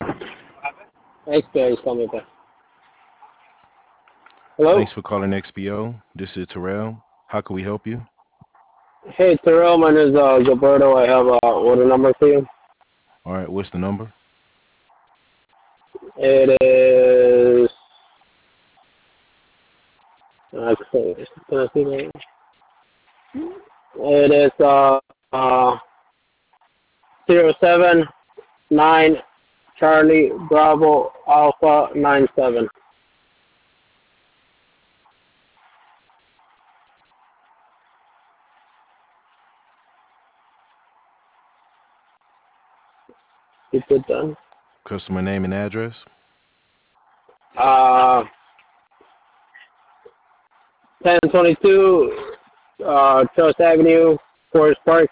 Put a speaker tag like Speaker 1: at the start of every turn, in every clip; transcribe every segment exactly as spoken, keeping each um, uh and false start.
Speaker 1: X P O is coming back. Hello?
Speaker 2: Thanks for calling X P O. This is Terrell. How can we help you?
Speaker 1: Hey, Terrell, my name is uh, Gilberto. I have a order number for you.
Speaker 2: All right, what's the number?
Speaker 1: It is. Uh, can I see that? It is uh, uh, zero seven nine Charlie Bravo Alpha nine seven. Is it done?
Speaker 2: Customer name and address?
Speaker 1: Uh, ten twenty-two uh, Trust Avenue, Forest Park.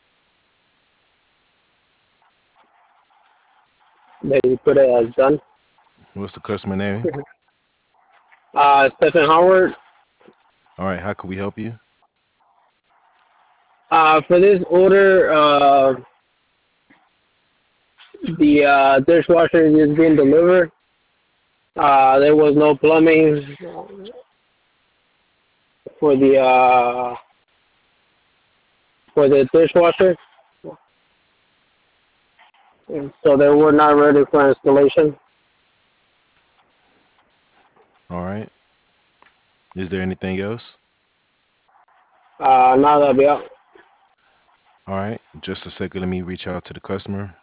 Speaker 1: They put it as done.
Speaker 2: What's the customer name?
Speaker 1: Uh, Stephen Howard.
Speaker 2: All right, how can we help you?
Speaker 1: Uh, for this order, uh, the uh, dishwasher is being delivered. Uh, there was no plumbing for the uh, for the dishwasher, so they were not ready for installation.
Speaker 2: All right. Is there anything else?
Speaker 1: Uh, now that'll be out.
Speaker 2: All right, just a second. Let me reach out to the customer.